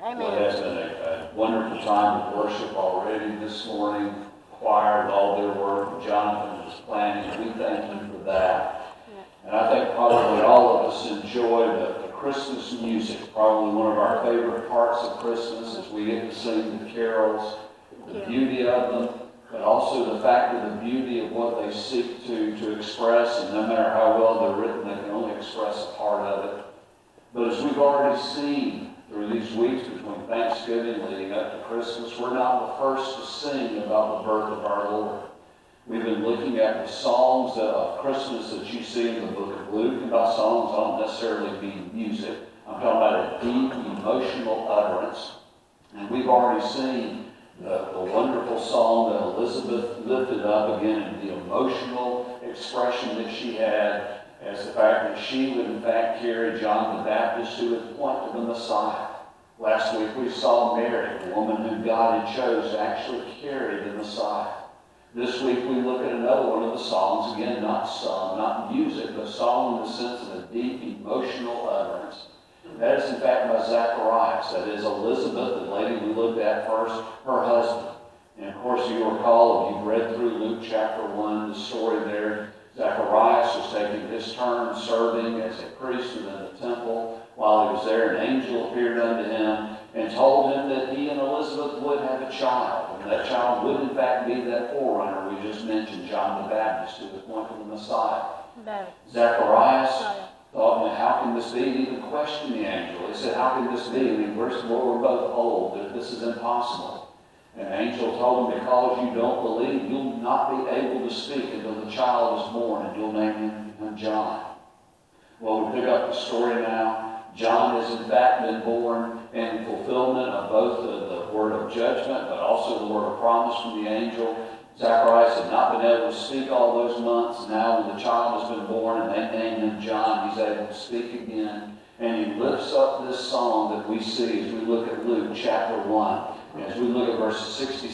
Amen. Well, it has been a wonderful time of worship already this morning. Choir and all their work, Jonathan was planning, we thank him for that. And I think probably all of us enjoy the Christmas music, probably one of our favorite parts of Christmas as we get to sing the carols, the beauty of them, but also the fact of the beauty of what they seek to express, and no matter how well they're written, they can only express a part of it. But as we've already seen through these weeks between Thanksgiving leading up to Christmas, we're not the first to sing about the birth of our Lord. We've been looking at the songs of Christmas that you see in the book of Luke. And by songs, I don't necessarily mean music. I'm talking about a deep emotional utterance. And we've already seen the wonderful song that Elizabeth lifted up again, and the emotional expression that she had as the fact that she would in fact carry John the Baptist, who would point to the Messiah. Last week we saw Mary, the woman who God had chose to actually carry the Messiah. This week we look at another one of the songs, again not sung, not music, but song in the sense of a deep emotional utterance. That is in fact by Zacharias. That is Elizabeth, the lady we looked at first, her husband. And of course you recall, if you've read through Luke chapter 1, the story there, Zacharias was taking his turn serving as a priest within the temple. While he was there, an angel appeared unto him and told him that he and Elizabeth would have a child. And that child would in fact be that forerunner we just mentioned, John the Baptist, who would point to the Messiah. No. Zacharias thought, how can this be? He even questioned the angel. He said, how can this be? I mean, we're both old. This is impossible. And the angel told him, because you don't believe, you'll not be able to speak until the child is born, and you'll name him John. Well, we pick up the story now. John has in fact been born in fulfillment of both the word of judgment, but also the word of promise from the angel. Zacharias had not been able to speak all those months. Now when the child has been born and they named him John, he's able to speak again. And he lifts up this song that we see as we look at Luke chapter 1. As we look at verses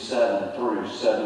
67 through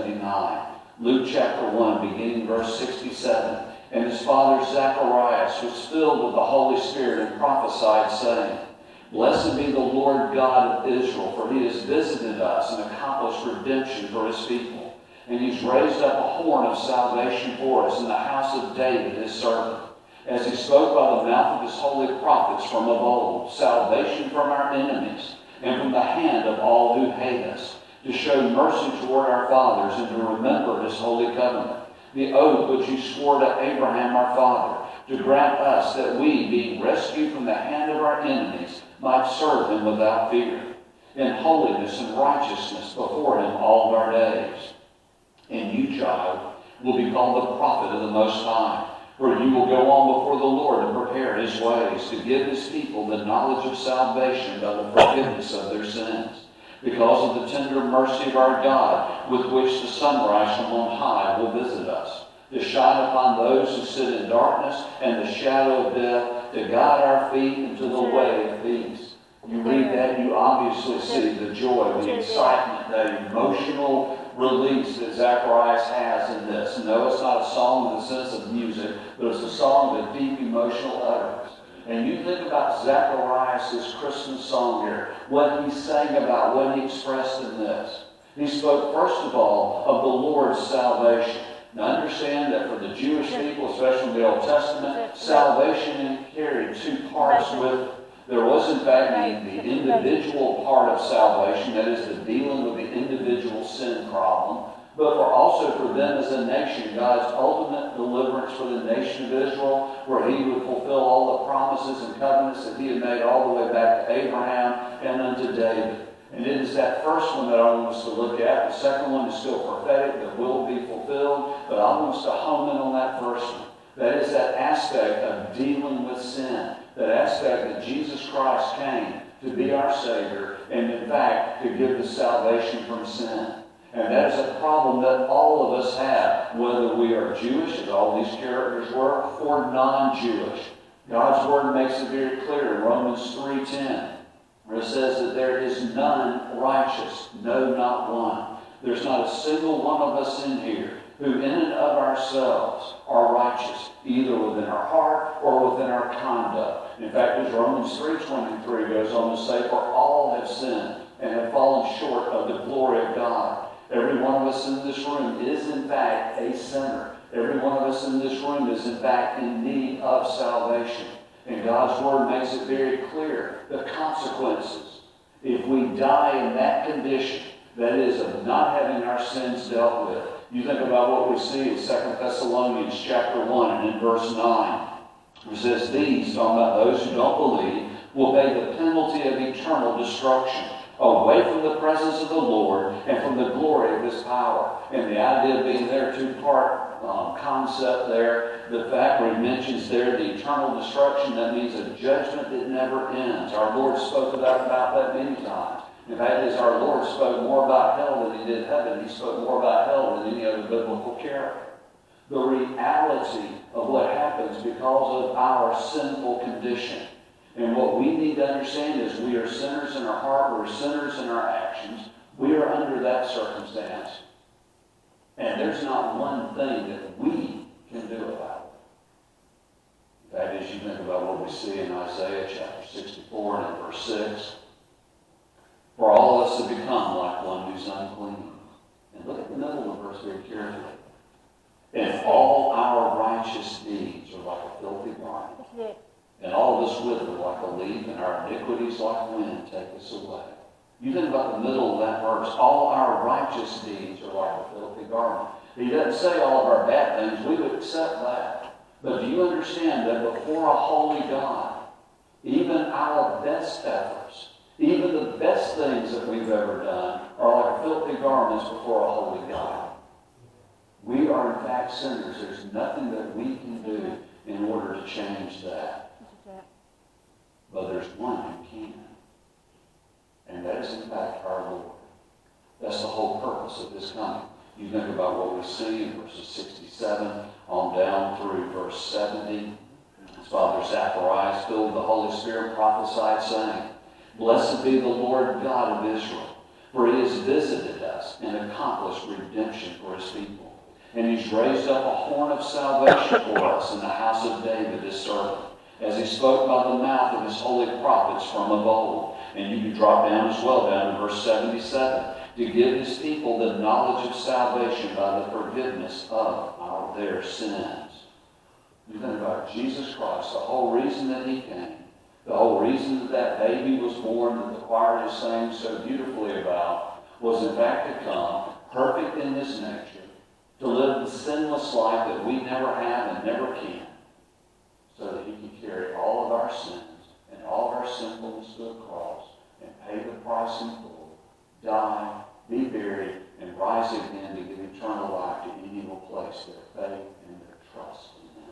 79. Luke chapter 1, beginning verse 67. And his father Zacharias was filled with the Holy Spirit and prophesied, saying, Blessed be the Lord God of Israel, for he has visited us and accomplished redemption for his people. And he's raised up a horn of salvation for us in the house of David, his servant, as he spoke by the mouth of his holy prophets from of old, salvation from our enemies, and from the hand of all who hate us, to show mercy toward our fathers, and to remember his holy covenant, the oath which he swore to Abraham our father, to grant us that we, being rescued from the hand of our enemies, might serve him without fear, in holiness and righteousness before him all of our days. And you, child, will be called the prophet of the Most High, for you will go on before the Lord and prepare his ways, to give his people the knowledge of salvation by the forgiveness of their sins, because of the tender mercy of our God, with which the sunrise from on high will visit us, to shine upon those who sit in darkness and the shadow of death, to guide our feet into the way of peace. You read that, you obviously see the joy, the excitement, the emotional release that Zacharias has in this. No, it's not a song in the sense of music, but it's a song of deep emotional utterance. And you think about Zacharias' Christmas song here, what he sang about, what he expressed in this. He spoke, first of all, of the Lord's salvation. Now understand that for the Jewish people, especially in the Old Testament, salvation carried two parts with it. There was, in fact, the individual part of salvation, that is the dealing with the individual sin problem, but also for them as a nation, God's ultimate deliverance for the nation of Israel, where he would fulfill all the promises and covenants that he had made all the way back to Abraham and unto David. And it is that first one that I want us to look at. The second one is still prophetic, that will be fulfilled, but I want us to hone in on that first one. That is that aspect of dealing with sin. That aspect that Jesus Christ came to be our Savior and, in fact, to give the salvation from sin. And that is a problem that all of us have, whether we are Jewish, as all these characters were, or non-Jewish. God's Word makes it very clear in Romans 3:10, where it says that there is none righteous, no, not one. There's not a single one of us in here who in and of ourselves are righteous, either within our heart or within our conduct. In fact, as Romans 3:23 goes on to say, for all have have sinned and have fallen short of the glory of God. Every one of us in this room is in fact a sinner. Every one of us in this room is in fact in need of salvation. And God's Word makes it very clear the consequences if we die in that condition, that is, of not having our sins dealt with. You think about what we see in 2 Thessalonians chapter 1 and in verse 9. It says, these, talking about those who don't believe, will pay the penalty of eternal destruction, away from the presence of the Lord and from the glory of His power. And the idea being there, two-part concept there. The fact where He mentions there the eternal destruction, that means a judgment that never ends. Our Lord spoke about that many times. In fact, as our Lord spoke more about hell than He did heaven, He spoke more about hell than any other biblical character. The reality of what happens because of our sinful condition. And what we need to understand is we are sinners in our heart, we're sinners in our actions. We are under that circumstance. And there's not one thing that we can do about it. In fact, as you think about what we see in Isaiah chapter 64 and in verse 6, for all of us have become like one who's unclean. And look at the middle of the verse very carefully. And all our righteous deeds are like a filthy garment. And all of us wither like a leaf, and our iniquities like wind take us away. You think about the middle of that verse. All our righteous deeds are like a filthy garment. He doesn't say all of our bad things. We would accept that. But do you understand that before a holy God, even our best efforts, even the best things that we've ever done are like filthy garments before a holy God? We are in fact sinners. There's nothing that we can do in order to change that. But there's one who can. And that is in fact our Lord. That's the whole purpose of His coming. You think about what we see in verses 67 on down through verse 70. His father Zacharias, filled with the Holy Spirit, prophesied, saying, blessed be the Lord God of Israel, for He has visited us and accomplished redemption for His people. And He's raised up a horn of salvation for us in the house of David, His servant, as He spoke by the mouth of His holy prophets from of old. And you can drop down as well, down to verse 77, to give His people the knowledge of salvation by the forgiveness of their sins. You think about Jesus Christ, the whole reason that He came, the whole reason that that baby was born, that the choir is saying so beautifully about, was in fact to come, perfect in His nature, to live the sinless life that we never have and never can, so that He can carry all of our sins and all of our sinfulness to the cross and pay the price in full, die, be buried, and rise again to give eternal life to any who will place their faith and their trust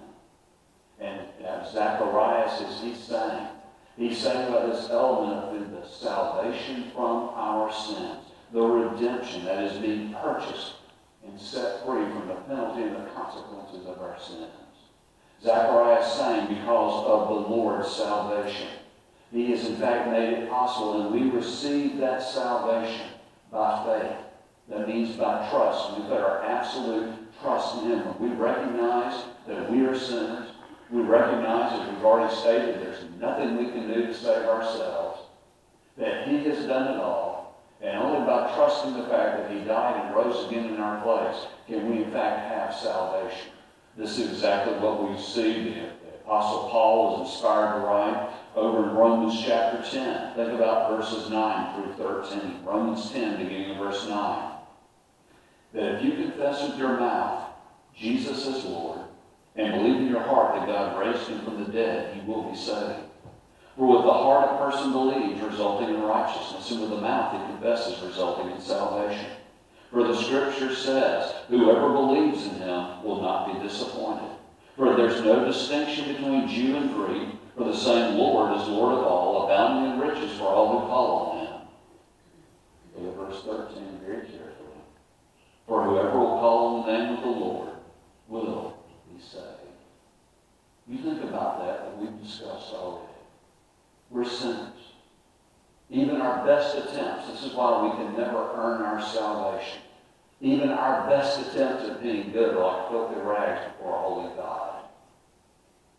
in Him. And Zacharias, as he's saying about this element of the salvation from our sins, the redemption that is being purchased and set free from the penalty and the consequences of our sins. Zacharias saying, because of the Lord's salvation. He has in fact made it possible, and we receive that salvation by faith. That means by trust. We put our absolute trust in Him. When we recognize that we are sinners, we recognize, as we've already stated, there's nothing we can do to save ourselves, that He has done it all, and only by trusting the fact that He died and rose again in our place can we in fact have salvation. This is exactly what we see. The Apostle Paul was inspired to write over in Romans chapter 10. Think about verses 9 through 13. Romans 10, beginning of verse 9. That if you confess with your mouth Jesus is Lord, and believe in your heart that God raised Him from the dead, you will be saved. For with the heart a person believes, resulting in righteousness, and with the mouth he confesses, resulting in salvation. For the Scripture says, whoever believes in Him will not be disappointed. For there's no distinction between Jew and Greek, for the same Lord is Lord of all, abounding in riches for all who call on Him. Look at verse 13 very carefully. For whoever will call on the name of the Lord will be saved. You think about that we've discussed already. We're sinners. Even our best attempts, this is why we can never earn our salvation. Even our best attempts at being good are like filthy rags before a holy God.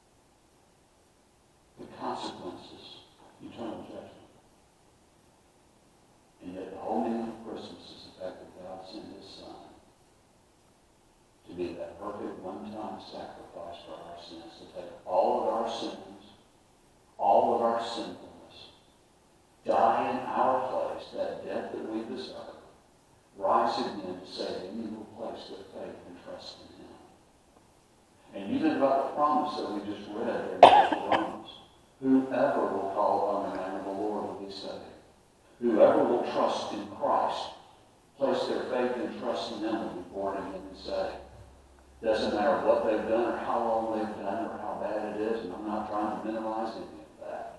The consequences, eternal judgment. about the promise that we just read there in the book of Romans. Whoever will call upon the name of the Lord will be saved. Whoever will trust in Christ, place their faith and trust in Him, will be born again and saved. Doesn't matter what they've done or how long they've done or how bad it is, and I'm not trying to minimize any of that.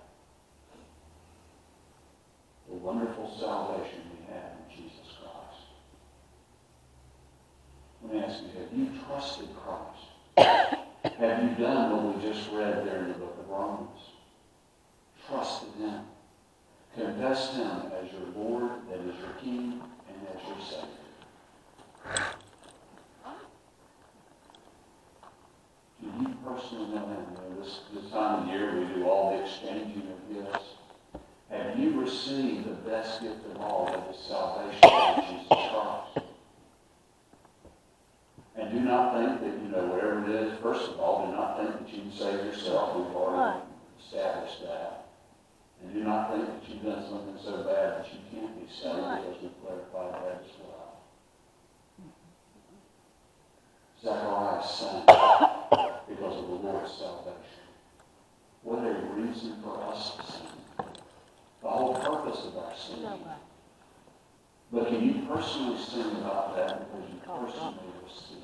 The wonderful salvation we have in Jesus Christ. Let me ask you, have you trusted Christ? Have you done what we just read there in the book of Romans? Trusted Him. Confessed Him as your Lord, and as your King, and as your Savior. Do you personally know Him? This time of year we do all the exchanging of gifts. Have you received the best gift of all, that is salvation in Jesus Christ? And do not think that, whatever it is, first of all, do not think that you can save yourself. We've already established that. And do not think that you've done something so bad that you can't be saved, because we've clarified that as well. Zechariah sang because of the Lord's salvation. What a reason for us to sing. The whole purpose of our singing. But can you personally sing about that because you personally received?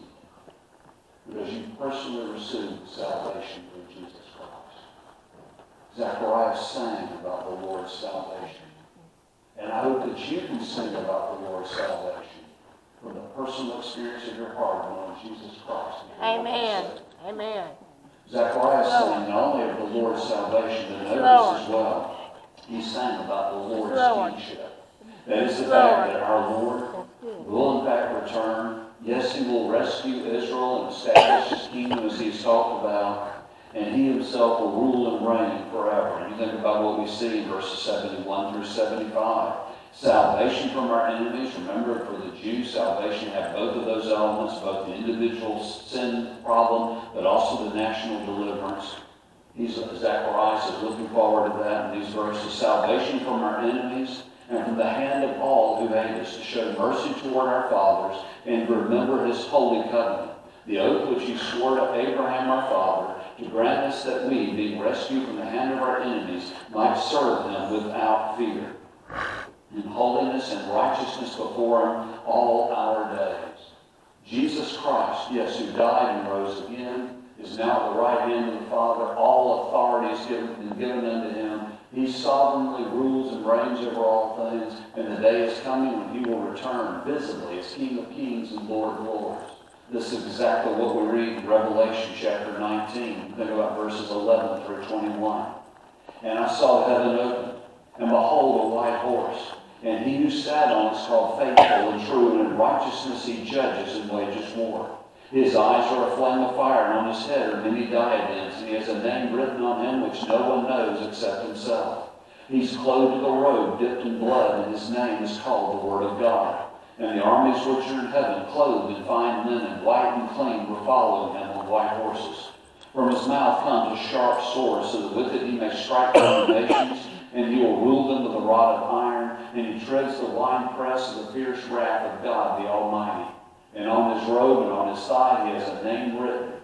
Because you personally received salvation through Jesus Christ. Zechariah sang about the Lord's salvation. And I hope that you can sing about the Lord's salvation from the personal experience of your heart knowing Jesus Christ. Amen. Amen. Zechariah sang not only of the Lord's salvation, but notice as well, he sang about the Lord's kingship. That is the fact that our Lord will in fact return. Yes, He will rescue Israel and establish His kingdom as He has talked about. And He Himself will rule and reign forever. And you think about what we see in verses 71 through 75. Salvation from our enemies. Remember, for the Jews, salvation had both of those elements, both the individual sin problem, but also the national deliverance. Zechariah is looking forward to that in these verses. Salvation from our enemies and from the hand of all who hate us, to show mercy toward our fathers and to remember His holy covenant, the oath which He swore to Abraham our father, to grant us that we, being rescued from the hand of our enemies, might serve Him without fear, in holiness and righteousness before Him all our days. Jesus Christ, yes, who died and rose again, is now at the right hand of the Father. All authority is given unto Him. He sovereignly rules and reigns over all things, and the day is coming when He will return visibly as King of kings and Lord of lords. This is exactly what we read in Revelation chapter 19. Think about verses 11 through 21. And I saw heaven open, and behold, a white horse. And He who sat on it is called Faithful and True, and in righteousness He judges and wages war. His eyes are a flame of fire, and on His head are many diadems, and He has a name written on Him which no one knows except Himself. He's clothed with a robe dipped in blood, and His name is called the Word of God. And the armies which are in heaven, clothed in fine linen, white and clean, were following Him on white horses. From His mouth comes a sharp sword, so that with it He may strike down the nations, and He will rule them with a rod of iron, and He treads the winepress of the fierce wrath of God the Almighty. And on His robe and on His thigh He has a name written,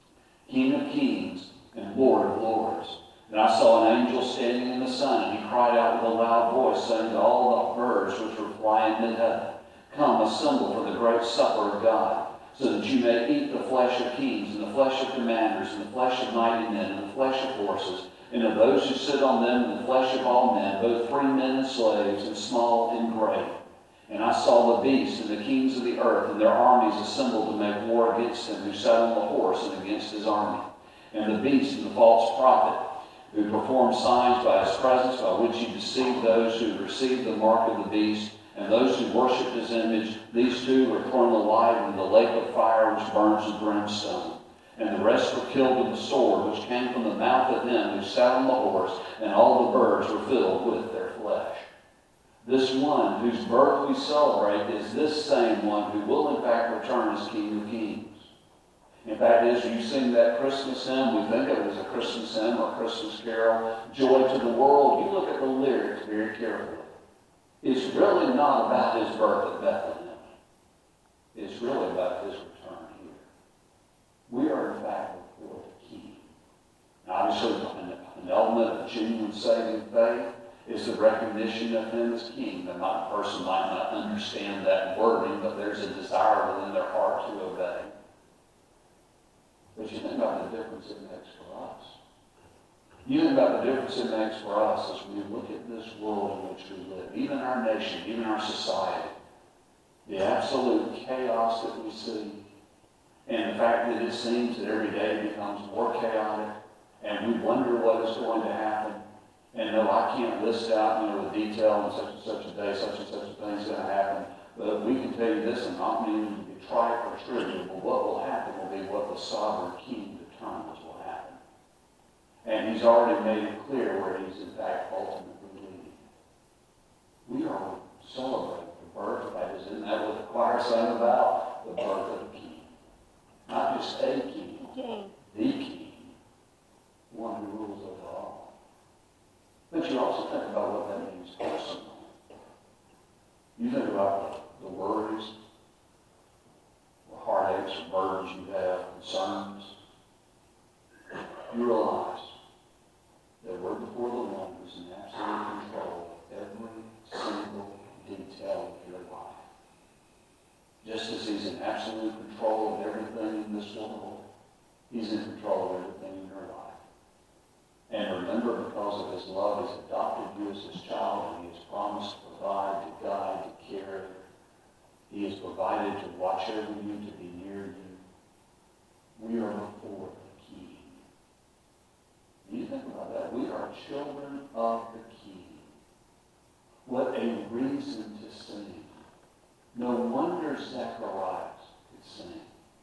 King of Kings and Lord of Lords. And I saw an angel standing in the sun, and he cried out with a loud voice, saying to all the birds which were flying in heaven, Come, assemble for the great supper of God, so that you may eat the flesh of kings, and the flesh of commanders, and the flesh of mighty men, and the flesh of horses, and of those who sit on them, and the flesh of all men, both free men and slaves, and small and great. And I saw the beast and the kings of the earth and their armies assembled to make war against him who sat on the horse and against his army. And the beast and the false prophet, who performed signs by his presence, by which he deceived those who received the mark of the beast, and those who worshipped his image, these two were thrown alive in the lake of fire which burns with brimstone. And the rest were killed with the sword which came from the mouth of him who sat on the horse, and all the birds were filled with their flesh. This one whose birth we celebrate is this same one who will in fact return as King of Kings. In fact, as you sing that Christmas hymn, we think of it as a Christmas hymn or Christmas carol, Joy to the World. You look at the lyrics very carefully. It's really not about His birth at Bethlehem. It's really about His return here. We are in fact recorded. And obviously, an element of genuine saving faith is the recognition of him as king. The person might not understand that wording, but there's a desire within their heart to obey. But you think about the difference it makes for us. You think about the difference it makes for us as we look at this world in which we live, even our nation, even our society, the absolute chaos that we see, and the fact that it seems that every day becomes more chaotic, and we wonder what is going to happen. And no, I can't list out, with detail on such and such a day, such and such a thing is going to happen. But we can tell you this, and not meaning to be trite or trivial, but what will happen will be what the sovereign king determines will happen. And he's already made it clear where he's in fact ultimately leading. We are celebrating the birth, isn't that what the choir sang about? The birth of the king. Not just a king, the king, one who rules over all. But you also think about what that means personally. You think about the worries, the heartaches, the burdens you have, concerns. You realize that we're before the one who's in absolute control of every single detail of your life. Just as he's in absolute control of everything in this world, he's in control of everything in your life. And remember, because of his love, he's adopted you as his child, and he has promised to provide, to guide, to care. He has provided to watch over you, to be near you. We are before the king. You think about that. We are children of the king. What a reason to sing. No wonder Zacharias could sing.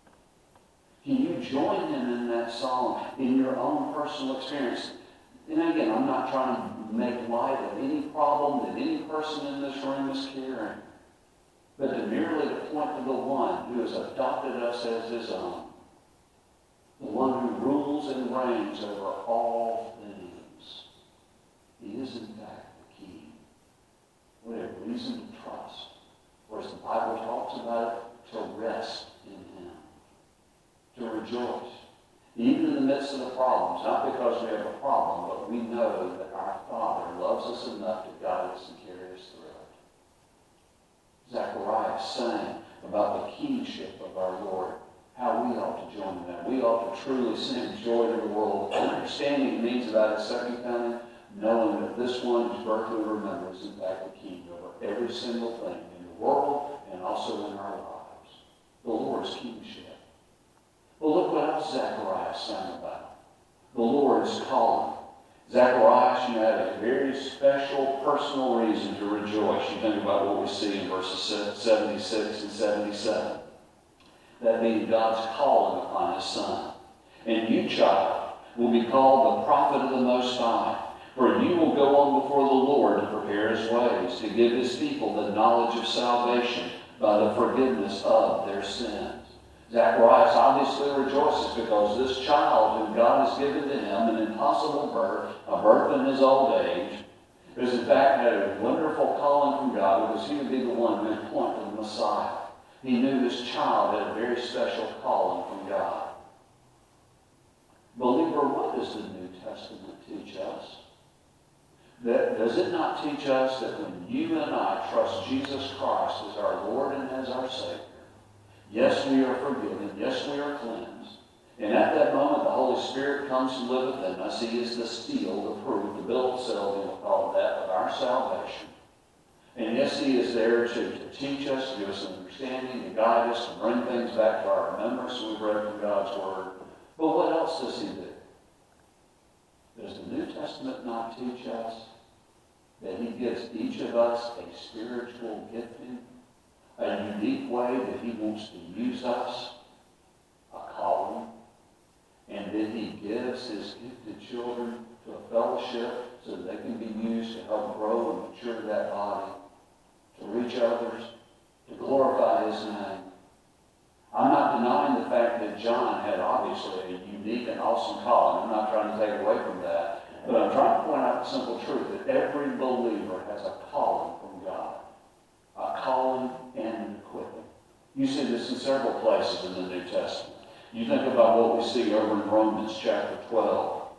Can you join him in that song in your own personal experience? And again, I'm not trying to make light of any problem that any person in this room is carrying, but to merely to point to the one who has adopted us as his own, the one who rules and reigns over all things. He is in fact the king. What a reason to trust. Or as the Bible talks about it, to rest in him. To rejoice, even in the midst of the problems, not because we have a problem, but we know that our Father loves us enough to guide us and carry us through it. Zacharias sang about the kingship of our Lord, how we ought to join in that. We ought to truly sing joy to the world, understanding the means about his second coming, knowing that this one whose birth we remember is in fact the king over every single thing in the world and also in our lives. The Lord's kingship. Well, look what else Zacharias sang about. The Lord's calling. Zacharias, had a very special personal reason to rejoice. You think about what we see in verses 76 and 77. That being God's calling upon his son. And you, child, will be called the prophet of the Most High. For you will go on before the Lord to prepare his ways, to give his people the knowledge of salvation by the forgiveness of their sins. Zacharias obviously rejoices because this child whom God has given to him, an impossible birth, a birth in his old age, has in fact had a wonderful calling from God because he would be the one who would point to the Messiah. He knew this child had a very special calling from God. Believer, what does the New Testament teach us? Does it not teach us that when you and I trust Jesus Christ as our Lord and as our Savior, yes, we are forgiven. Yes, we are cleansed. And at that moment, the Holy Spirit comes to live within us. He is the steel, the proof, the bill of sale, we will call that, of our salvation. And yes, he is there to teach us, to give us an understanding, to guide us, to bring things back to our remembrance we've read from God's Word. But what else does he do? Does the New Testament not teach us that he gives each of us a spiritual gifting? A unique way that he wants to use us, a calling, and then he gives his gifted children to a fellowship so that they can be used to help grow and mature that body, to reach others, to glorify his name. I'm not denying the fact that John had obviously a unique and awesome calling. I'm not trying to take away from that, but I'm trying to point out the simple truth that every believer has a calling from God. A calling and an equipping. You see this in several places in the New Testament. You think about what we see over in Romans chapter 12.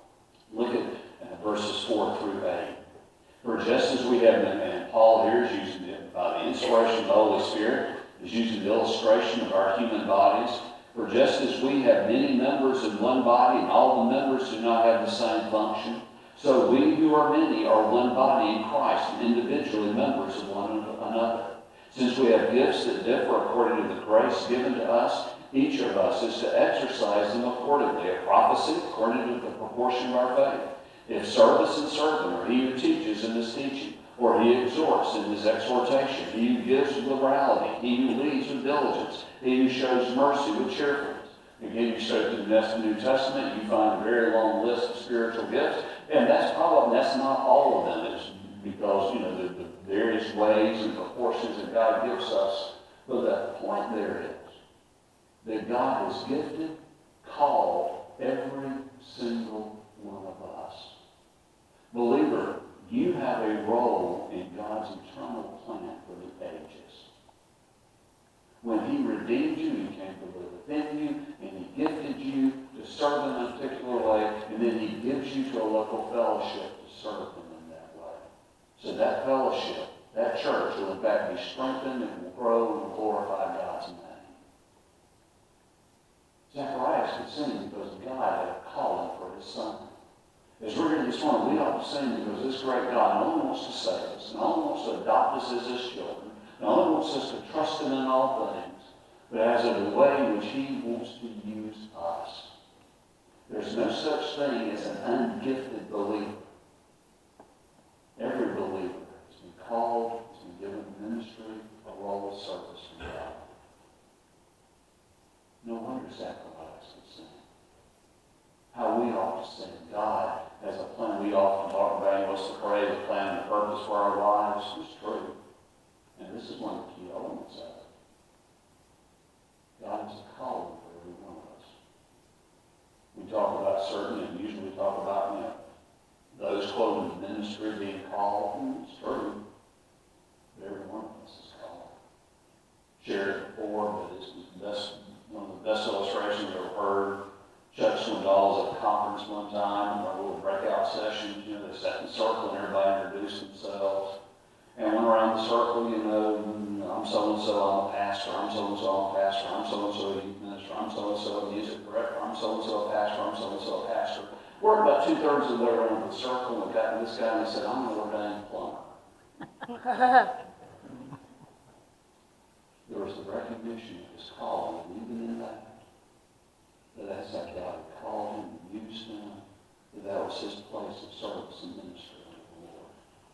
Look at verses 4 through 8. For just as we have been, and Paul here is using it by the inspiration of the Holy Spirit, is using the illustration of our human bodies. For just as we have many members in one body, and all the members do not have the same function, so we who are many are one body in Christ, and individually members of one another. Since we have gifts that differ according to the grace given to us, each of us is to exercise them accordingly. A prophecy according to the proportion of our faith. If service in serving, or he who teaches in his teaching, or he exhorts in his exhortation, he who gives with liberality, he who leads with diligence, he who shows mercy with cheerfulness. Again, you study through the New Testament, you find a very long list of spiritual gifts, and that's not all of them. It's because, the various ways and proportions that God gives us. But the point there is that God has gifted, called every single one of us. Believer, you have a role in God's eternal plan for the ages. When he redeemed you, he came to live within you, and he gifted you to serve him in a particular way, and then he gives you to a local fellowship to serve him in that way. So that fellowship, that church will in fact be strengthened and will grow and will glorify God's name. Zacharias could sing because God had a calling for his son. As we're here this morning, we ought to sing because this great God not only wants to save us, not only wants to adopt us as his children, not only wants us to trust him in all things, but has a way in which he wants to use us. There's no such thing as an ungifted believer. Every believer has been called, has been given ministry, a role of service from God. No wonder Zacharias could sing. How we ought to sing. God has a plan. We often talk about what's the creative plan and the purpose for our lives. It's true. And this is one of the key elements of it. God has a calling for every one of us. We talk about and usually talk about, those quoted in ministry being called. It's true. But every one of us is called. Shared it before, but it's one of the best illustrations I've ever heard. Chuck Swindoll at a conference one time, our little breakout sessions, they sat in a circle and everybody introduced themselves. And went around the circle, I'm so-and-so, I'm a pastor, I'm so-and-so, I'm a pastor, I'm so-and-so, a youth minister, I'm so-and-so, a music director, I'm so-and-so, a pastor, I'm so-and-so, a pastor. We're about 2/3 of the way around the circle and got to this guy and he said, I'm an ordained plumber. There was the recognition of his calling, and even in that that's how God had called him and used him, that was his place of service and ministry unto the Lord.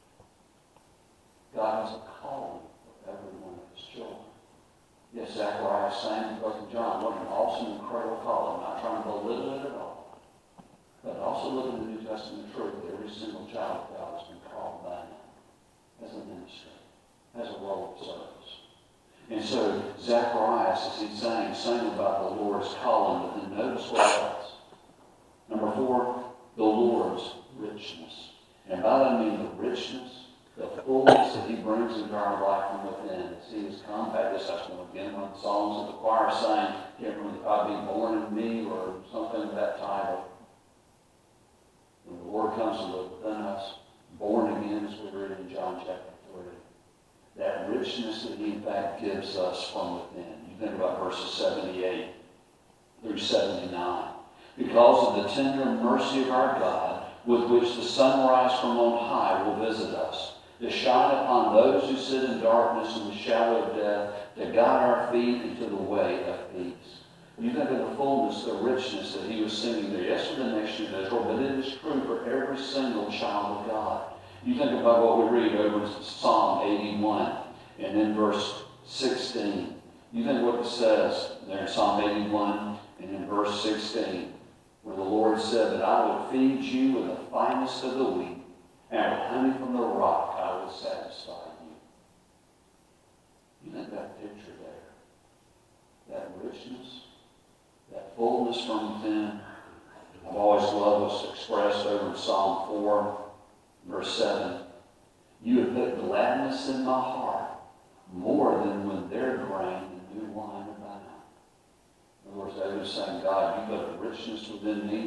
God has a calling for every one of his children. Yes, Zacharias sang in the book of John, what an awesome, incredible calling. I'm not trying to belittle it at all. But also look at the New Testament truth that every single child of God has been called by him as a ministry, as a role of service. And so Zacharias, as he sang about the Lord's calling, but then notice what else. Number 4, the Lord's richness. And by that I mean the richness, the fullness that he brings into our life from within. As he has come back, this that's one of the songs that the choir sang, can't remember if I'd be born in me or something of that title. When the Lord comes to live within us, born again, as we read in John chapter 3. That richness that he in fact gives us from within. You think about verses 78 through 79. Because of the tender mercy of our God, with which the sunrise from on high will visit us, to shine upon those who sit in darkness and the shadow of death, to guide our feet into the way of peace. You think of the fullness, the richness that he was singing there. Yes, for the nation of Israel, but it is true for every single child of God. You think about what we read over in Psalm 81 and in verse 16. You think what it says there in Psalm 81 and in verse 16, where the Lord said that I will feed you with the finest of the wheat, and with honey from the rock I will satisfy you. You think that picture there, that richness, that fullness from within. I've always loved what's expressed over in Psalm 4. Verse 7, you have put gladness in my heart more than when their grain and new wine abound. In other words, David is saying, God, you put a richness within me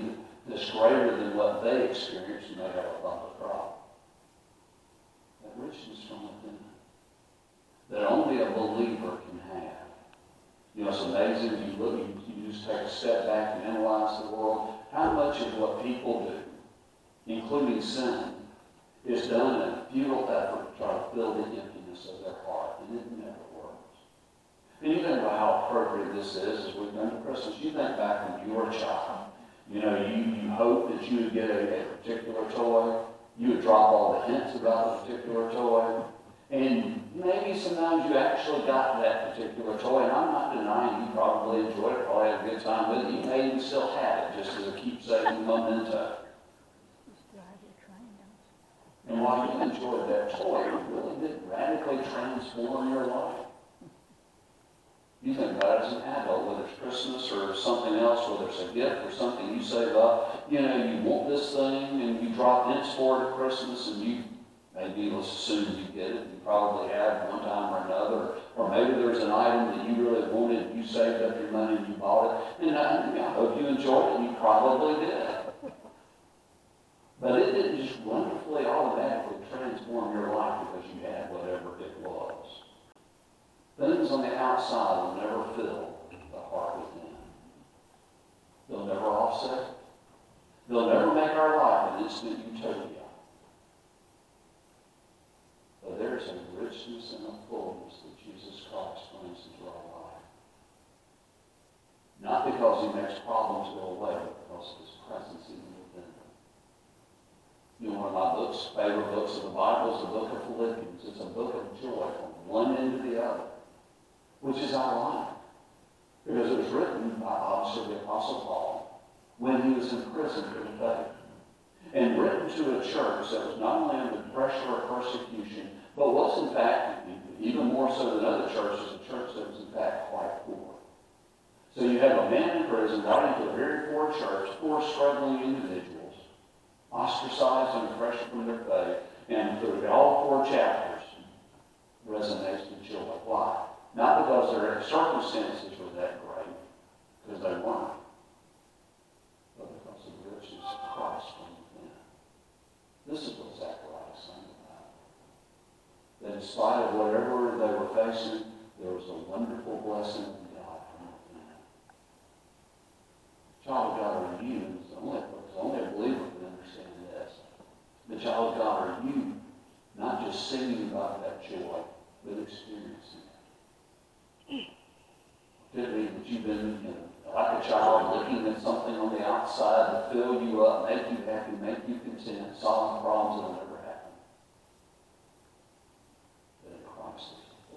that's greater than what they experienced when they had a bumper crop. That richness from within that only a believer can have. You know, it's amazing if you look, you just take a step back and analyze the world. How much of what people do, including sin, is done in a futile effort to try to fill the emptiness of their heart, and it never works. And you think about how appropriate this is as we come to Christmas. You think back when you were a child. You know, you hope that you would get a particular toy. You would drop all the hints about the particular toy. And maybe sometimes you actually got that particular toy. And I'm not denying you probably enjoyed it, probably had a good time with it. You may even still have it just as a keepsake and memento. And while you enjoyed that toy, it really did radically transform your life. You think about it as an adult, whether it's Christmas or something else, whether it's a gift or something you save up. You know, you want this thing and you drop hints for it at Christmas and you, maybe let's assume you get it. You probably have one time or another. Or maybe there's an item that you really wanted and you saved up your money and you bought it. And I hope you enjoyed it and you probably did. But it didn't just wonderfully, automatically transform your life because you had whatever it was. Things on the outside will never fill the heart within. They'll never offset it. They'll never make our life an instant utopia. But there is a richness and a fullness that Jesus Christ brings into our life. Not because he makes problems go away, but because of his presence even within them. You know, one of my favorite books of the Bible is the book of Philippians. It's a book of joy from one end to the other, which is ironic, because it was written by, obviously, the Apostle Paul when he was in prison for the faith, and written to a church that was not only under pressure or persecution, but was in fact, even more so than other churches, a church that was in fact quite poor. So you have a man in prison writing to a very poor church, poor struggling individuals, ostracized under pressure from their faith, and through all 4 chapters resonates with joy. Why? Not because their circumstances were that great, because they weren't, but because of the richness of Christ from within. This is what Zechariah is saying about. That in spite of whatever they were facing, there was a wonderful blessing of God from within. Child of God are you, only a believer can understand this. The child of God are you, not just singing about that joy, but experiencing it. Could be that you've been, like a child, looking at something on the outside to fill you up, make you happy, make you content, solve problems that will never happen. But in Christ is the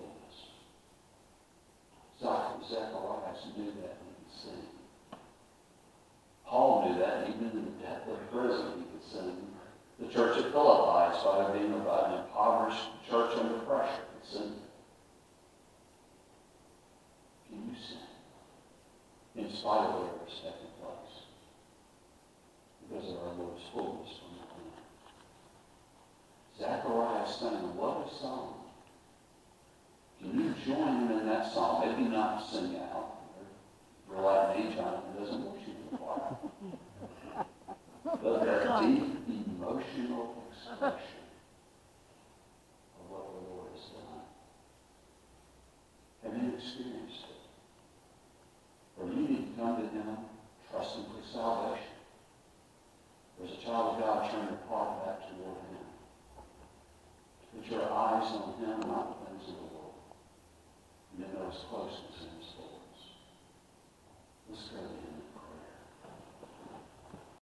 fullness. Zacharias knew that and he could sing. Paul knew that, and even in the depth of prison he could sing. The church at Philippi, in spite of being an impoverished church under pressure, could sing. Can you sing? In spite of whatever's taking place. Because of our Lord's fullness from within. Zacharias sang, what a song. Can you join him in that song? Maybe not sing out. If you're like me, Jonathan doesn't want you to choir. But that deep, emotional expression of what the Lord has done. Have you experienced it? Or you need to come to him trusting for salvation. As a child of God, turn your heart back toward him. Put your eyes on him, not the things of the world. And then know his closeness in